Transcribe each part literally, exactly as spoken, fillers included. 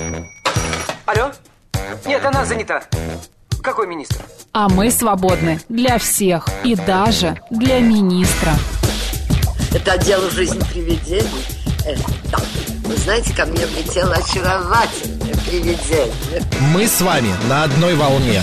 Алло? Нет, она занята. Какой министр? А мы свободны для всех и даже для министра. Это отдел «Жизнь привидений». Э, да. Вы знаете, ко мне влетело очаровательное привидение. Мы с вами на одной волне.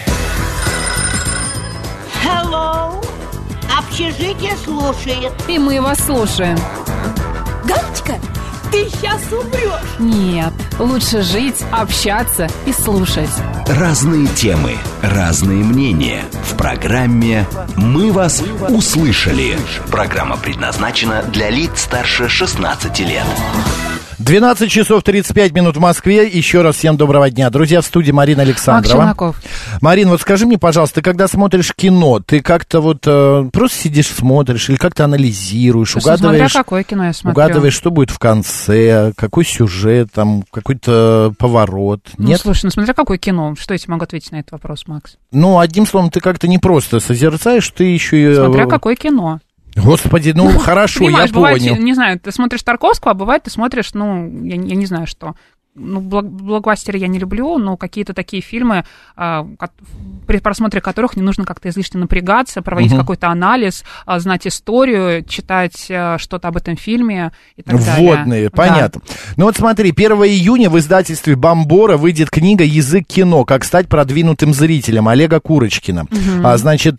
Hello. Общежитие слушает. И мы вас слушаем. Галочка, ты сейчас умрешь. Нет, лучше жить, общаться и слушать. Разные темы, разные мнения. В программе «Мы вас услышали». Программа предназначена для лиц старше шестнадцати лет. двенадцать часов тридцать пять минут в Москве. Еще раз всем доброго дня. Друзья, в студии Марина Александрова. Макс Челноков. Марин, вот скажи мне, пожалуйста, ты когда смотришь кино, ты как-то вот э, просто сидишь, смотришь или как-то анализируешь, Слушай, угадываешь, смотря какое кино я смотрю. угадываешь, что будет в конце, какой сюжет, там, какой-то поворот? Ну, Нет? слушай, ну смотря какое кино. Что я тебе могу ответить на этот вопрос, Макс? Ну, одним словом, ты как-то не просто созерцаешь, ты еще и... Смотря какое кино. Господи, ну хорошо, Понимаешь, я бывает, понял. не знаю, ты смотришь Тарковского, а бывает, ты смотришь, ну, я, я не знаю, что. Ну, блок, блокбастеры я не люблю, но какие-то такие фильмы, а, при просмотре которых не нужно как-то излишне напрягаться, проводить uh-huh. какой-то анализ, а, знать историю, читать а, что-то об этом фильме и так далее. Вводные, понятно. Да. Ну вот смотри, первого июня в издательстве «Бомбора» выйдет книга «Язык кино. Как стать продвинутым зрителем» Олега Курочкина. Uh-huh. А, значит,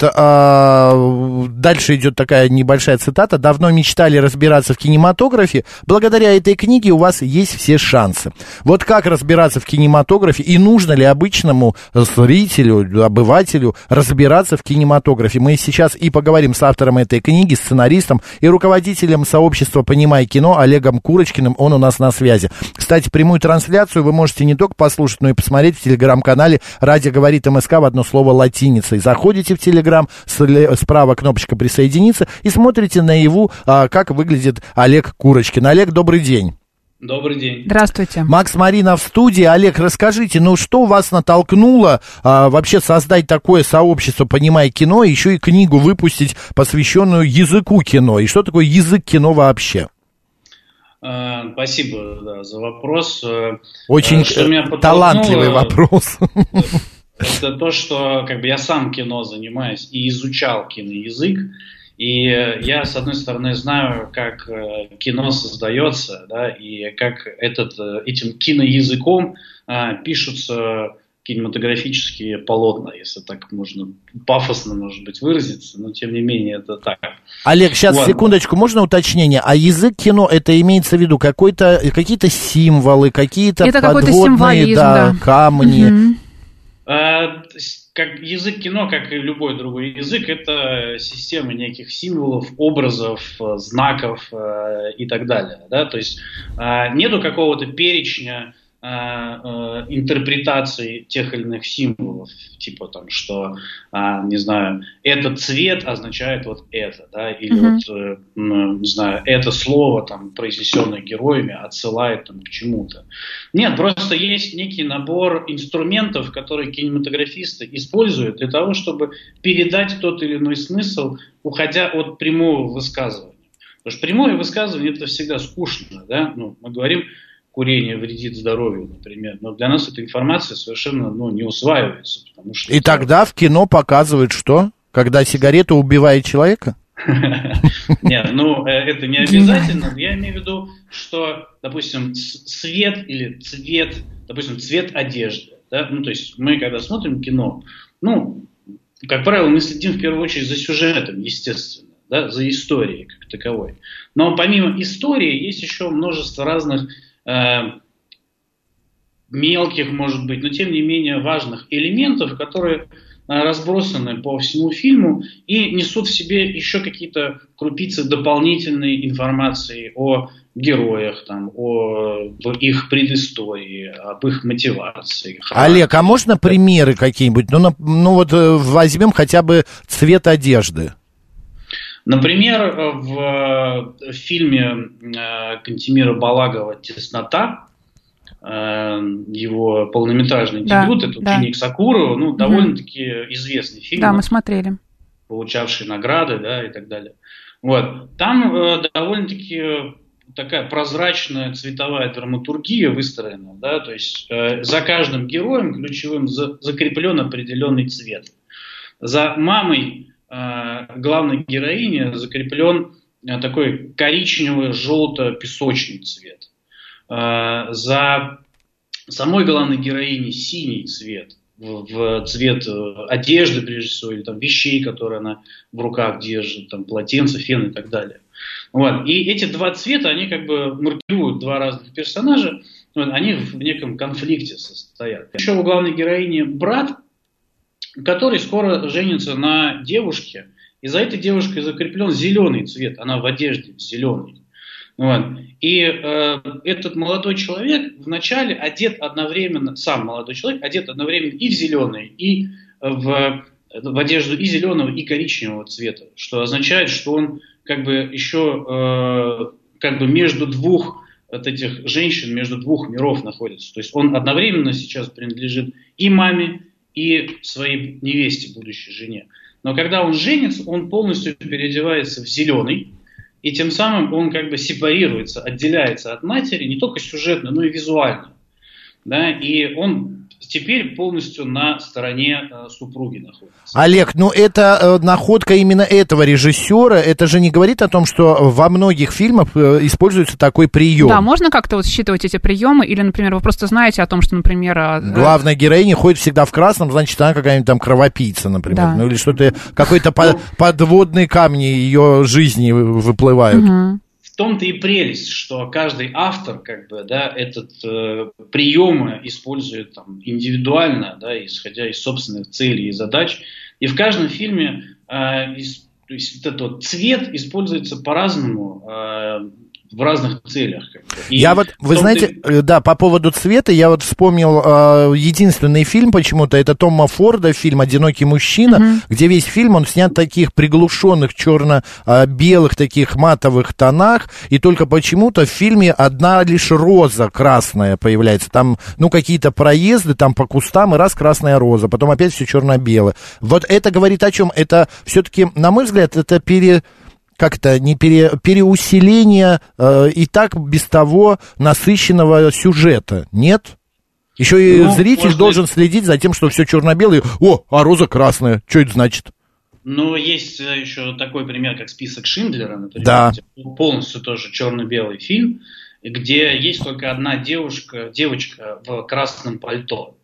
а, дальше идет такая небольшая цитата. «Давно мечтали разбираться в кинематографе. Благодаря этой книге у вас есть все шансы». Вот как разбираться в кинематографе и нужно ли обычному зрителю, обывателю разбираться в кинематографе? Мы сейчас и поговорим с автором этой книги, сценаристом и руководителем сообщества «Понимай кино» Олегом Курочкиным. Он у нас на связи. Кстати, прямую трансляцию вы можете не только послушать, но и посмотреть в телеграм-канале «Радио говорит МСК» в одно слово латиницей. Заходите в телеграм, справа кнопочка «Присоединиться» и смотрите наяву, как выглядит Олег Курочкин. Олег, добрый день. Добрый день. Здравствуйте. Макс, Марина в студии. Олег, расскажите, ну что вас натолкнуло а, вообще создать такое сообщество «Понимай кино», еще и книгу выпустить, посвященную языку кино? И что такое язык кино вообще? А, спасибо да, за вопрос. Очень что меня талантливый вопрос. Это то, что как бы, я сам кино занимаюсь и изучал киноязык. И я, с одной стороны, знаю, как кино создается, да, и как этот, этим киноязыком а, пишутся кинематографические полотна, если так можно пафосно, может быть, выразиться, но тем не менее это так. Олег, сейчас, вот. Секундочку, можно уточнение? А язык кино, это имеется в виду какой-то, какие-то символы, какие-то это подводные да, да. камни? Угу. А, как язык кино, как и любой другой язык, это система неких символов, образов, знаков э, и так далее. Да? То есть э, нету какого-то перечня э, э, интерпретаций тех или иных символов, типа там, что, э, не знаю, этот цвет означает вот это, да? Или mm-hmm. вот, э, не знаю, это слово, там, произнесенное героями, отсылает там, к чему-то. Нет, просто есть некий набор инструментов, которые кинематографисты используют для того, чтобы передать тот или иной смысл, уходя от прямого высказывания. Потому что прямое высказывание – это всегда скучно. Да? Ну, мы говорим, курение вредит здоровью, например, но для нас эта информация совершенно ну, не усваивается. Потому что И это... тогда в кино показывают что? Когда сигарета убивает человека? Нет, ну это не обязательно. Я имею в виду, что, допустим, цвет или цвет, допустим, цвет одежды. Да? Ну, то есть мы, когда смотрим кино, ну, как правило, мы следим в первую очередь за сюжетом, естественно, да? За историей как таковой. Но помимо истории есть еще множество разных э, мелких, может быть, но тем не менее важных элементов, которые разбросаны по всему фильму и несут в себе еще какие-то крупицы дополнительной информации о героях, там, о их предыстории, об их мотивации. Олег, а можно примеры какие-нибудь? Ну, на, ну вот возьмем хотя бы цвет одежды. Например, в фильме Кантемира Балагова «Теснота», его полнометражный да, дебют, это да. «Ученик Сакурова», ну, довольно-таки известный фильм. Да, мы смотрели. Получавший награды, да, и так далее. Вот. Там э, довольно-таки такая прозрачная цветовая драматургия выстроена, да, то есть э, за каждым героем ключевым за, закреплен определенный цвет. За мамой э, главной героини закреплен э, такой коричнево-желто-песочный цвет. Э, за самой главной героиней синий цвет, в, в цвет одежды, прежде всего, или там вещей, которые она в руках держит, там полотенце, фен и так далее. Вот. И эти два цвета, они как бы маркируют два разных персонажа, вот, они в неком конфликте состоят. Еще у главной героини брат, который скоро женится на девушке, и за этой девушкой закреплен зеленый цвет, она в одежде зеленый. Вот. И э, этот молодой человек вначале одет одновременно, сам молодой человек одет одновременно и в зеленый, и в, в одежду и зеленого, и коричневого цвета, что означает, что он как бы еще э, как бы между двух вот этих женщин, между двух миров находится. То есть он одновременно сейчас принадлежит и маме, и своей невесте, будущей жене. Но когда он женится, он полностью переодевается в зеленый, и тем самым он как бы сепарируется, отделяется от матери не только сюжетно, но и визуально. Да? И он теперь полностью на стороне э, супруги находится. Олег, ну это э, находка именно этого режиссера, это же не говорит о том, что во многих фильмах э, используется такой прием. Да, можно как-то вот считывать эти приемы, или, например, вы просто знаете о том, что, например... Э, главная героиня ходит всегда в красном, значит, она какая-нибудь там кровопийца, например. Да. Ну или что-то, какой-то по- подводный камни ее жизни выплывают. Угу. В том-то и прелесть, что каждый автор, как бы, да, этот э, приемы использует там, индивидуально, да, исходя из собственных целей и задач. И в каждом фильме э, из, то есть, этот вот цвет используется по-разному, э, в разных целях. Как бы. И я вот, вы знаете, и... да, по поводу цвета, я вот вспомнил э, единственный фильм почему-то, это Тома Форда, фильм «Одинокий мужчина», mm-hmm. где весь фильм, он снят в таких приглушенных черно-белых, таких матовых тонах, и только почему-то в фильме одна лишь роза красная появляется. Там, ну, какие-то проезды, там по кустам, и раз красная роза, потом опять все черно-белое. Вот это говорит о чем? Это все-таки, на мой взгляд, это пере... как-то не пере, переусиление э, и так без того насыщенного сюжета, нет? Еще и ну, зритель может... должен следить за тем, что все черно-белое. О, а роза красная, что это значит? Ну, есть еще такой пример, как «Список Шиндлера», например, да. Полностью тоже черно-белый фильм, где есть только одна девушка, девочка в красном пальто.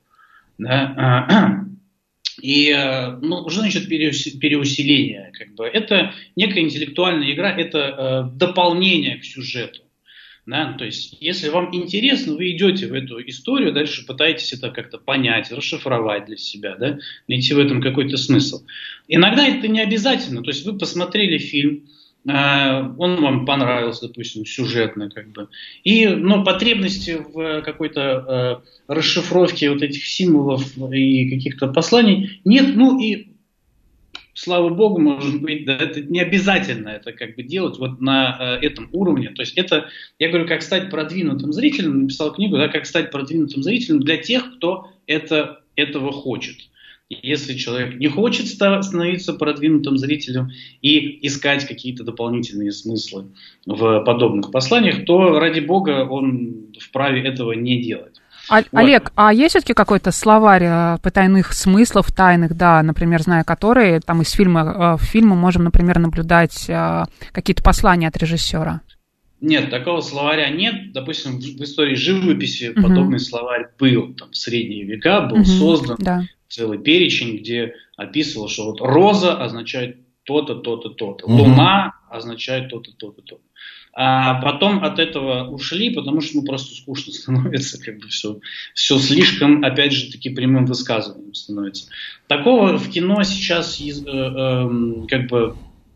Да? И, ну, что значит переусиление? Как бы? Это некая интеллектуальная игра, это э, дополнение к сюжету. Да? То есть, если вам интересно, вы идете в эту историю, дальше пытаетесь это как-то понять, расшифровать для себя, да? Найти в этом какой-то смысл. Иногда это не обязательно. То есть, вы посмотрели фильм, он вам понравился, допустим, сюжетно, как бы. И, но потребности в какой-то э, расшифровке вот этих символов и каких-то посланий нет, ну и слава богу, может быть, да, это не обязательно это как бы делать вот на э, этом уровне. То есть это, я говорю, как стать продвинутым зрителем, написал книгу, да, как стать продвинутым зрителем для тех, кто это, этого хочет. Если человек не хочет становиться продвинутым зрителем и искать какие-то дополнительные смыслы в подобных посланиях, то, ради бога, он вправе этого не делать. А, вот. Олег, а есть все-таки какой-то словарь потайных смыслов, тайных, да, например, зная которые, там из фильма в фильмы можем, например, наблюдать какие-то послания от режиссера? Нет, такого словаря нет. Допустим, в истории живописи uh-huh. подобный словарь был. Там, в средние века был uh-huh. создан да. целый перечень, где описывал, что вот роза означает то-то, то-то, то-то. Uh-huh. Луна означает то-то, то-то, то-то. А потом от этого ушли, потому что ну, просто скучно становится, как бы все, все слишком, опять же, таки прямым высказыванием становится. Такого в кино сейчас э, э, как бы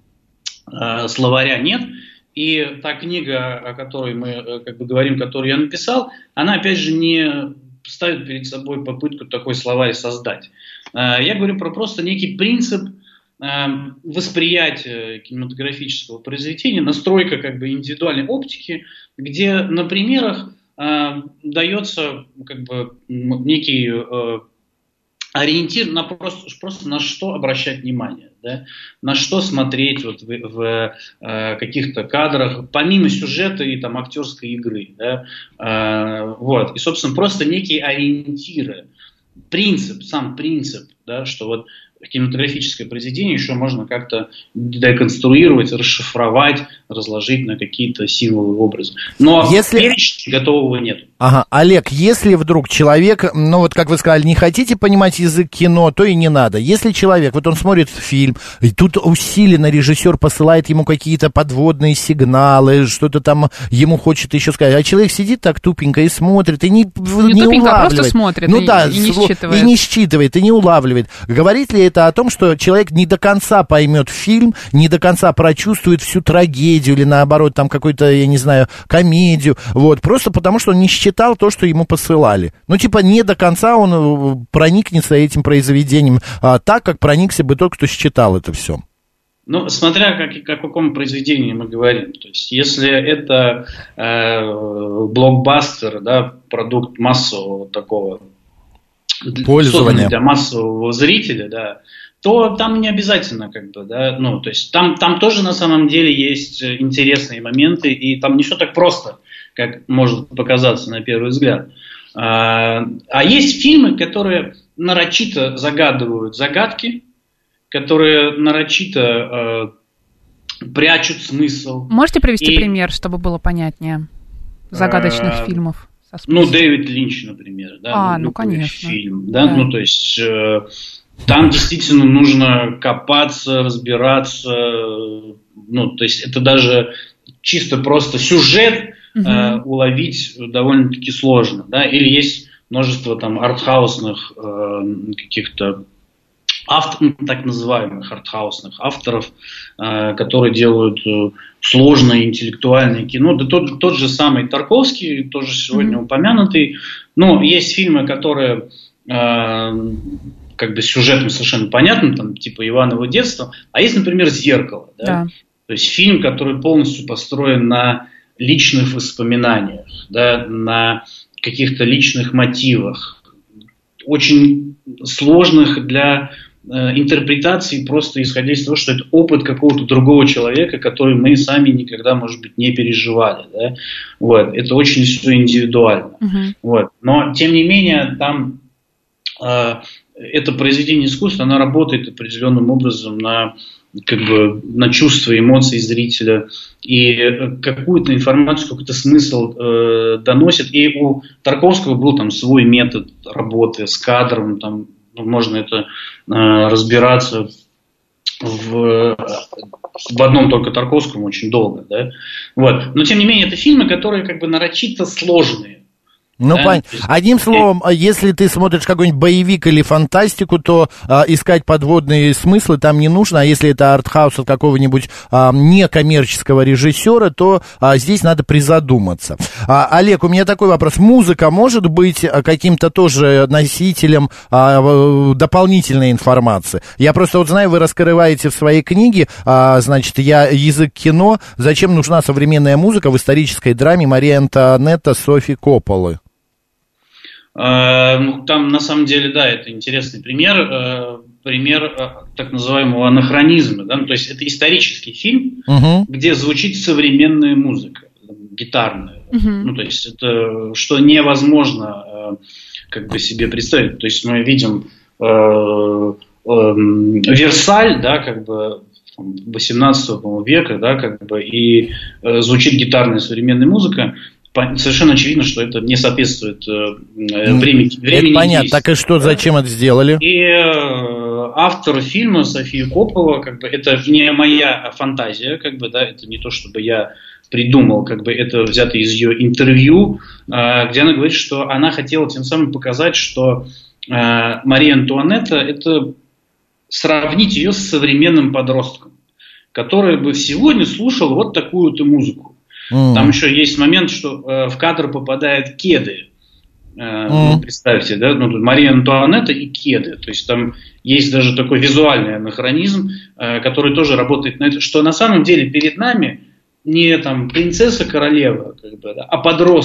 э, словаря нет. И та книга, о которой мы как бы говорим, которую я написал, она, опять же, не ставит перед собой попытку такой словарь создать. Я говорю про просто некий принцип восприятия кинематографического произведения, настройка как бы индивидуальной оптики, где на примерах дается как бы некий ориентир на просто, просто на что обращать внимание, да? На что смотреть вот в, в э, каких-то кадрах, помимо сюжета и там актерской игры, да? э, вот. И, собственно, просто некие ориентиры, принцип, сам принцип, да, что вот кинематографическое произведение еще можно как-то деконструировать, расшифровать, разложить на какие-то символы, образы. Но если... перечня готового нет. Ага, Олег, если вдруг человек, ну вот как вы сказали, не хотите понимать язык кино, то и не надо. Если человек, вот он смотрит фильм, и тут усиленно режиссер посылает ему какие-то подводные сигналы, что-то там ему хочет еще сказать, а человек сидит так тупенько и смотрит, и не, не, не тупенько, улавливает. А просто смотрит, ну, и, да, и не считывает. И не считывает, и не улавливает. Говорит ли это о том, что человек не до конца поймет фильм, не до конца прочувствует всю трагедию, или наоборот, там какую-то, я не знаю, комедию, вот, просто потому что он не считал то, что ему посылали. Ну, типа, не до конца он проникнется этим произведением а, так, как проникся бы тот, кто считал это все. Ну, смотря как, о каком произведении мы говорим. То есть, если это э, блокбастер, да, продукт массового такого пользования для массового зрителя, да, то там не обязательно, как бы, да, ну, то есть там, там тоже на самом деле есть интересные моменты, и там не все так просто, как может показаться на первый взгляд. А, а есть фильмы, которые нарочито загадывают загадки, которые нарочито э, прячут смысл. Можете привести и, пример, чтобы было понятнее загадочных э, фильмов? Ну, Дэвид Линч, например, да, а, ну, ну конечно. Фильм, да, да. ну, то есть э, там действительно нужно копаться, разбираться, ну, то есть это даже чисто просто сюжет угу. э, уловить довольно-таки сложно, да, или есть множество там артхаусных э, каких-то автор, так называемых артхаусных авторов, э, которые делают э, сложное интеллектуальное кино. Да тот, тот же самый Тарковский, тоже сегодня mm-hmm. упомянутый. Ну, есть фильмы, которые э, как бы с сюжетом совершенно понятны, там, типа Иваново детство, а есть, например, «Зеркало». Да? Да. То есть фильм, который полностью построен на личных воспоминаниях, да, на каких-то личных мотивах, очень сложных для э, интерпретации, просто исходя из того, что это опыт какого-то другого человека, который мы сами никогда, может быть, не переживали. Да? Вот. Это очень все индивидуально. Uh-huh. Вот. Но, тем не менее, там э, это произведение искусства, оно работает определенным образом на, как бы, на чувства, эмоции зрителя, и какую-то информацию, какой-то смысл э, доносит. И у Тарковского был там свой метод работы с кадром, там, ну, можно это э, разбираться в, в одном только Тарковском очень долго, да? Вот. Но тем не менее, это фильмы, которые как бы нарочито сложные. Ну, да? понятно. Одним словом, если ты смотришь какой-нибудь боевик или фантастику, то а, искать подводные смыслы там не нужно, а если это артхаус от какого-нибудь а, некоммерческого режиссера, то а, здесь надо призадуматься. А, Олег, у меня такой вопрос. Музыка может быть каким-то тоже носителем а, дополнительной информации? Я просто вот знаю, вы раскрываете в своей книге, а, значит, я язык кино, зачем нужна современная музыка в исторической драме Марии Антуанетты Софии Копполы? Там, на самом деле, да, это интересный пример, пример так называемого анахронизма, да? Ну, то есть это исторический фильм, uh-huh. где звучит современная музыка, гитарная, uh-huh. ну, то есть это, что невозможно как бы себе представить, то есть мы видим э, э, Версаль, да, как бы восемнадцатого века, да, как бы, и э, звучит гитарная современная музыка. Совершенно очевидно, что это не соответствует э, времени. времени это понятно. действия. Так и что, зачем это сделали? И э, автор фильма София Коппола, как бы, это не моя фантазия, как бы, да, это не то, чтобы я придумал, как бы, это взято из ее интервью, э, где она говорит, что она хотела тем самым показать, что э, Мария Антуанетта — это сравнить ее с современным подростком, который бы сегодня слушал вот такую-то музыку. Mm. Там еще есть момент, что э, в кадр попадают кеды. Э, mm. ну, представьте, да, ну, Мария Антуанетта и кеды. То есть там есть даже такой визуальный анахронизм, э, который тоже работает на это, что на самом деле перед нами не там принцесса-королева, как бы, да, а подросток.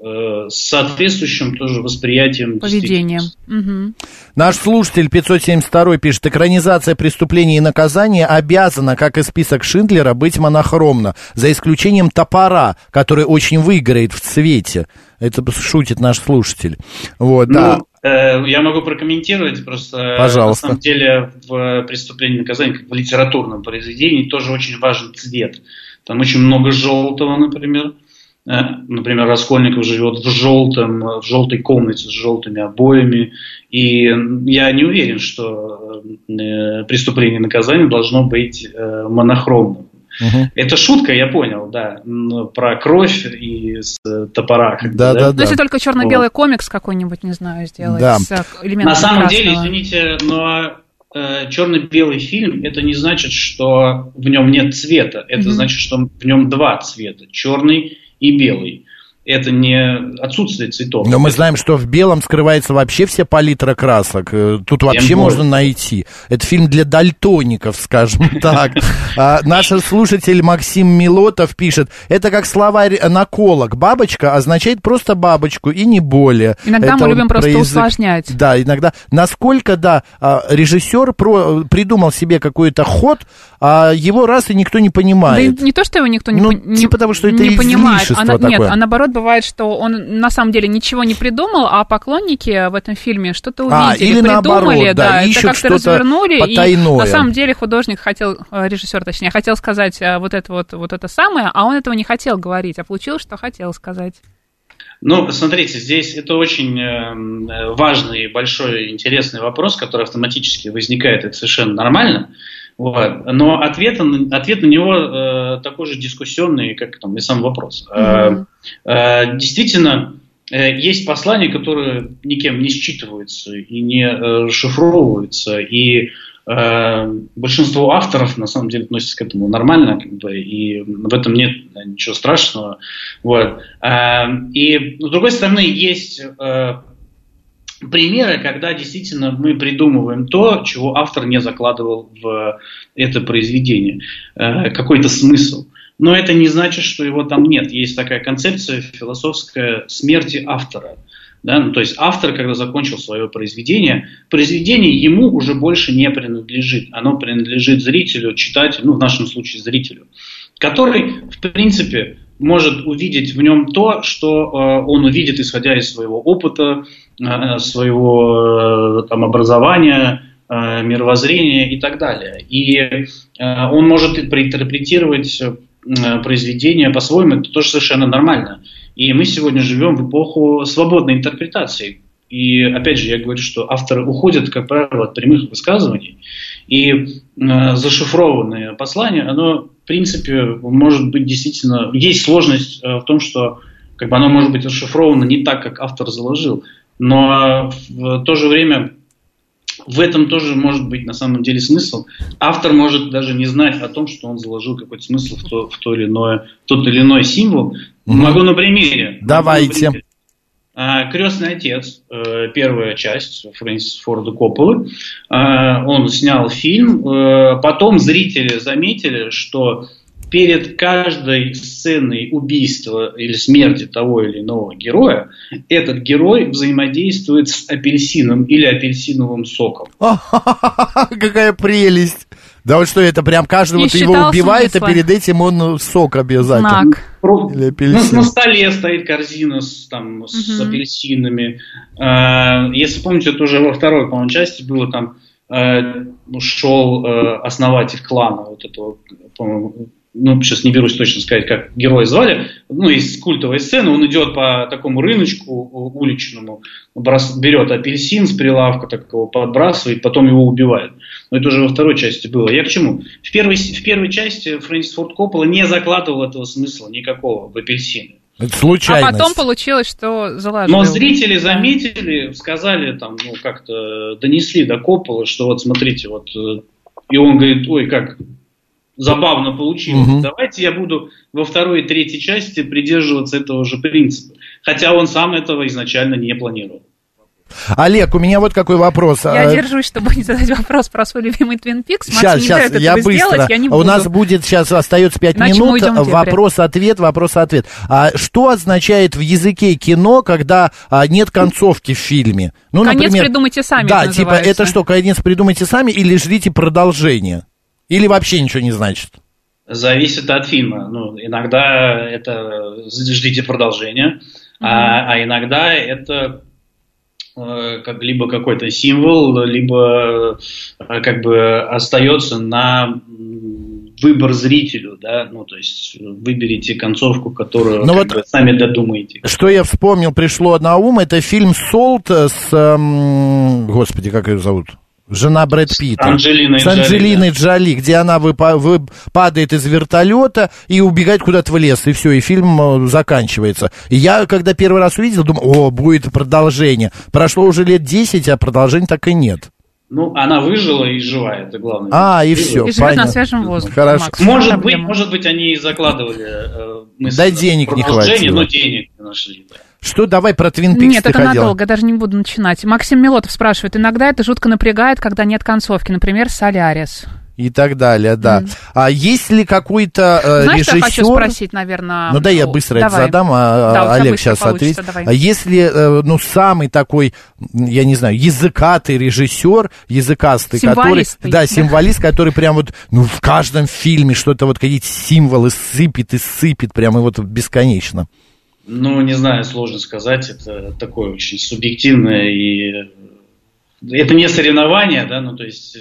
э, с соответствующим тоже восприятием. Поведением. Угу. Наш слушатель пятьсот семьдесят два пишет: экранизация преступления и наказания обязана, как и список Шиндлера, быть монохромна, за исключением «Топора», который очень выиграет в цвете. Это шутит наш слушатель. Вот, ну, да. э, я могу прокомментировать, просто Пожалуйста. На самом деле в преступлении и наказании, как в литературном произведении, тоже очень важен цвет. Там очень много желтого, например. Например, Раскольников живет в желтом, в желтой комнате с желтыми обоями. И я не уверен, что преступление и наказание должно быть монохромным. Угу. Это шутка, я понял, да, про кровь и с топора. Да, да, да. Ну, если только черно-белый вот. комикс какой-нибудь, не знаю, сделать да. с элементами На самом красного. деле, извините, но э, черно-белый фильм, это не значит, что в нем нет цвета. Это mm-hmm. значит, что в нем два цвета, черный и белый. Это не отсутствие цветов. Но мы знаем, что в белом скрывается вообще вся палитра красок. Тут вообще Тем можно более. найти. Это фильм для дальтоников, скажем так. Наш слушатель Максим Милотов пишет: это как словарь наколок. Бабочка означает просто бабочку и не более. Иногда мы любим просто усложнять. Да, иногда. Насколько, да, режиссер придумал себе какой-то ход, а его раз и никто не понимает. Да не то, что его никто не понимает. Ну, типа того, что это излишество такое. Нет, а наоборот, бывает, что он на самом деле ничего не придумал, а поклонники в этом фильме что-то увидели, а, или придумали, наоборот, да, да, это как-то развернули, потайное. И на самом деле художник хотел, режиссер точнее, хотел сказать вот это вот, вот это самое, а он этого не хотел говорить, а получилось, что хотел сказать. Ну, смотрите, здесь это очень важный, большой, интересный вопрос, который автоматически возникает, это совершенно нормально. Вот. Но ответ, ответ на него э, такой же дискуссионный, как там, и сам вопрос. Mm-hmm. Э, э, действительно, э, есть послания, которые никем не считываются и не э, расшифровываются, и э, большинство авторов на самом деле относятся к этому нормально, как бы, и в этом нет ничего страшного. Вот. Э, и с другой стороны, есть э, примеры, когда действительно мы придумываем то, чего автор не закладывал в это произведение, э, какой-то смысл. Но это не значит, что его там нет. Есть такая концепция философская смерти автора. Да? Ну, то есть автор, когда закончил свое произведение, произведение ему уже больше не принадлежит. Оно принадлежит зрителю, читателю, ну в нашем случае зрителю, который, в принципе, может увидеть в нем то, что э, он увидит, исходя из своего опыта, э, своего э, там, образования, э, мировоззрения и так далее. И э, он может проинтерпретировать э, произведение по-своему, это тоже совершенно нормально. И мы сегодня живем в эпоху свободной интерпретации. И опять же, я говорю, что авторы уходят, как правило, от прямых высказываний. И э, зашифрованное послание, оно, в принципе, может быть действительно... Есть сложность э, в том, что как бы, оно может быть расшифровано не так, как автор заложил. Но в то же время в этом тоже может быть на самом деле смысл. Автор может даже не знать о том, что он заложил какой-то смысл в, то, в, то или иное, в тот или иной символ. Mm-hmm. Могу на примере. Давайте. Могу на примере. «Крестный отец», первая часть Фрэнсиса Форда Копполы. Он снял фильм. Потом зрители заметили, что перед каждой сценой убийства или смерти того или иного героя этот герой взаимодействует с апельсином или апельсиновым соком. Какая прелесть! Да вот что это, прям каждого ты его убивает, смысла. А перед этим он сок обязательно. Или апельсин. На, на столе стоит корзина с, там, угу. с апельсинами. Э, если помните, это уже во второй, по-моему, части было, там э, шел э, основатель клана, вот этого, по-моему, ну, сейчас не берусь точно сказать, как героя звали, ну, из культовой сцены, он идет по такому рыночку уличному, берет апельсин с прилавка, так его подбрасывает, потом его убивает. Но это уже во второй части было. Я к чему? В первой, в первой части Фрэнсис Форд Коппола не закладывал этого смысла никакого в апельсины. Это случайность. А потом получилось, что заложил. Но зрители заметили, сказали, там, ну, как-то донесли до Копполы, что вот смотрите, вот, и он говорит, ой, как... забавно получилось. Угу. Давайте я буду во второй и третьей части придерживаться этого же принципа. Хотя он сам этого изначально не планировал. Олег, у меня вот какой вопрос. Я держусь, чтобы не задать вопрос про свой любимый Твин Пикс. Сейчас, сейчас, я быстро. Сделать, я не буду. У нас будет сейчас остается пять минут. Вопрос-ответ, вопрос-ответ. А что означает в языке кино, когда а, нет концовки в фильме? Ну, конец например, придумайте сами. Да, типа это что, конец придумайте сами или ждите продолжение? Или вообще ничего не значит? Зависит от фильма. Ну, иногда это ждите продолжения, mm-hmm. а, а иногда это э, как либо какой-то символ, либо э, как бы остается на выбор зрителю, да, ну, то есть выберите концовку, которую вот бы, сами додумаете. Что я вспомнил, пришло на ум, это фильм «Солт» с, эм, господи, как ее зовут? Жена Брэд Питта. С Анджелиной, с Анджелиной Джоли, Джоли, да. Где она выпа- вы, падает из вертолета и убегает куда-то в лес, и все, и фильм заканчивается. И я, когда первый раз увидел, думал, о, будет продолжение. Прошло уже лет десять, а продолжения так и нет. Ну, она выжила и жива, это главное. А, и все, и живет на свежем воздухе. Хорошо. Макс, может быть, может быть, они и закладывали э, мысль. Да денег не хватило. Но денег не нашли, да. Что, давай про Твин Пикс. Нет, это хотела? Надолго, даже не буду начинать. Максим Милотов спрашивает, иногда это жутко напрягает, когда нет концовки, например, «Солярис». И так далее, да. Mm. А есть ли какой-то э, Знаешь, режиссер... что я хочу спросить, наверное... Ну да, я быстро давай. это задам, а да, Олег сейчас ответит. Давай. А если, э, ну, самый такой, я не знаю, языкатый режиссер, языкастый, который... Да, символист, который прям вот, ну, в каждом фильме что-то вот, какие-то символы сыпет и сыпет, прям и вот бесконечно. Ну, не знаю, сложно сказать, это такое очень субъективное, и это не соревнование, да, ну, то есть,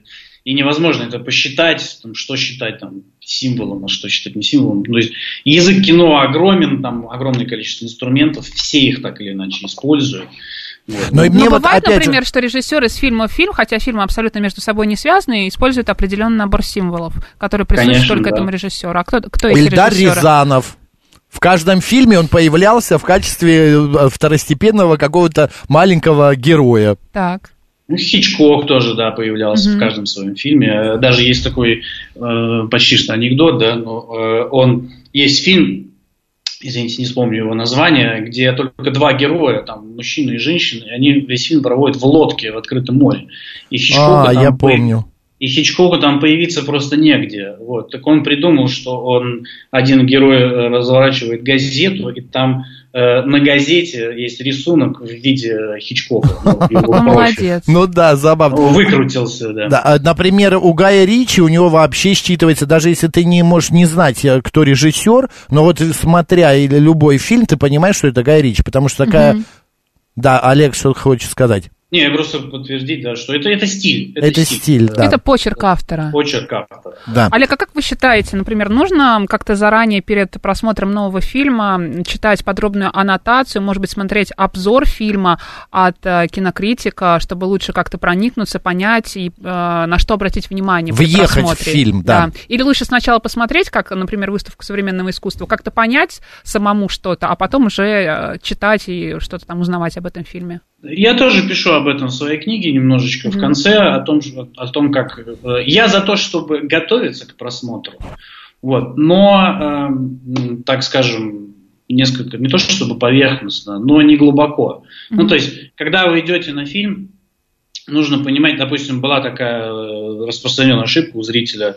и невозможно это посчитать, там, что считать там символом, а что считать не символом. То есть язык кино огромен, там огромное количество инструментов, все их так или иначе используют. Вот. Но, Но мне бывает, вот, например, же... что режиссер из фильма в фильм, хотя фильмы абсолютно между собой не связаны, использует определенный набор символов, который присущ только да. этому режиссеру. А кто, кто эти Эльдар режиссеры? Рязанов. В каждом фильме он появлялся в качестве второстепенного какого-то маленького героя. Так. Ну, Хичкок тоже, да, появлялся mm-hmm. в каждом своем фильме. Даже есть такой э, почти что анекдот, да, но э, он есть фильм, извините, не вспомню его название, где только два героя, там, мужчина и женщина, и они весь фильм проводят в лодке в открытом море. И Хичкока а, там я помню. И Хичкоку там появиться просто негде. Вот. Так он придумал, что он, один герой разворачивает газету, и там э, на газете есть рисунок в виде Хичкока. Ну, молодец. Ну да, забавно. Выкрутился, да. да. Например, у Гая Ричи, у него вообще считывается, даже если ты не можешь не знать, кто режиссер, но вот смотря любой фильм, ты понимаешь, что это Гай Ричи, потому что такая... Mm-hmm. Да, Олег, что хочешь сказать? Не, просто подтвердить, да, что это, это стиль. Это, это стиль, стиль, да. Это почерк автора. Почерк автора. Да. Олег, а как вы считаете, например, нужно как-то заранее перед просмотром нового фильма читать подробную аннотацию, может быть, смотреть обзор фильма от э, кинокритика, чтобы лучше как-то проникнуться, понять и э, на что обратить внимание при Въехать просмотре? в фильм, да. да. Или лучше сначала посмотреть, как, например, выставку современного искусства, как-то понять самому что-то, а потом уже э, читать и что-то там узнавать об этом фильме? Я тоже пишу об этом в своей книге немножечко mm-hmm. в конце, о том, о том, как... Я за то, чтобы готовиться к просмотру, вот, но, э, так скажем, несколько, не то чтобы поверхностно, но не глубоко. Mm-hmm. Ну, то есть, когда вы идете на фильм, нужно понимать, допустим, была такая распространенная ошибка у зрителя,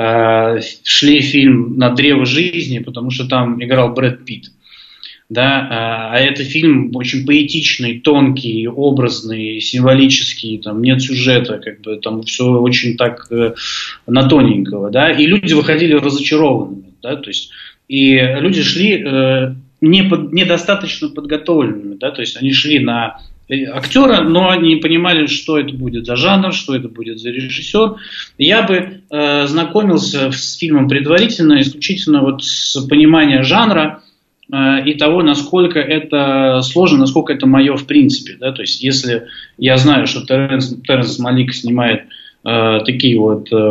э, шли фильм «На древо жизни», потому что там играл Брэд Питт. Да, а это фильм очень поэтичный, тонкий, образный, символический, там нет сюжета, как бы там все очень так э, на тоненького, да, и люди выходили разочарованными, да, то есть и люди шли э, не под, недостаточно подготовленными, да, то есть они шли на актера, но они не понимали, что это будет за жанр, что это будет за режиссер. Я бы э, знакомился с фильмом предварительно, исключительно вот с понимания жанра и того, насколько это сложно, насколько это мое в принципе. Да? То есть, если я знаю, что Терренс, Терренс Малик снимает э, такие вот э,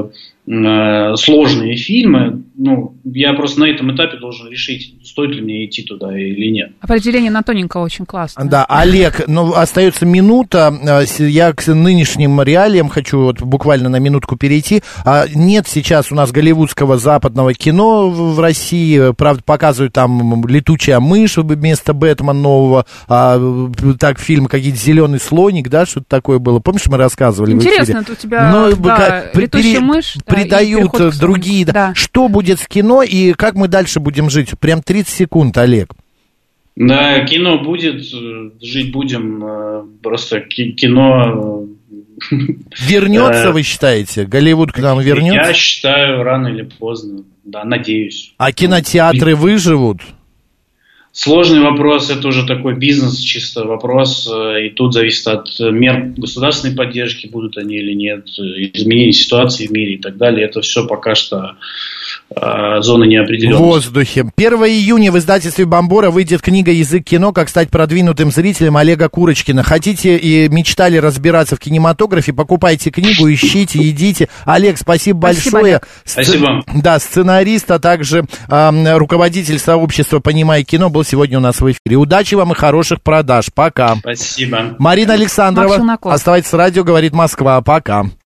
э, сложные фильмы, ну, я просто на этом этапе должен решить, стоит ли мне идти туда или нет. Определение на тоненького очень классно. Да, Олег, ну, остается минута, я к нынешним реалиям хочу вот буквально на минутку перейти. Нет сейчас у нас голливудского западного кино в России, правда, показывают там «Летучая мышь» вместо «Бэтмена» нового, а, так фильм какие-то «Зеленый слоник», да, что-то такое было, помнишь, мы рассказывали? Интересно, у тебя, ну, да, как, «Летучая мышь», да, придают другие, да. Да. Что будет с кино и как мы дальше будем жить? Прям тридцать секунд, Олег. Да, кино будет, жить будем, просто кино... Вернется, вы считаете? Голливуд к нам вернется? Я считаю, рано или поздно, да, надеюсь. А кинотеатры выживут? Сложный вопрос, это уже такой бизнес, чисто вопрос, и тут зависит от мер государственной поддержки, будут они или нет, изменения ситуации в мире и так далее. Это все пока что э, зона неопределенности. В воздухе. первого июня в издательстве «Бомбора» выйдет книга «Язык кино. Как стать продвинутым зрителем» Олега Курочкина. Хотите и мечтали разбираться в кинематографе, покупайте книгу, ищите, идите. Олег, спасибо, спасибо большое. Олег. Сц... Спасибо. Да, сценарист, а также э, руководитель сообщества «Понимай кино» был сегодня у нас в эфире. Удачи вам и хороших продаж. Пока. Спасибо. Марина Александрова. Оставайтесь с радио, говорит Москва. Пока.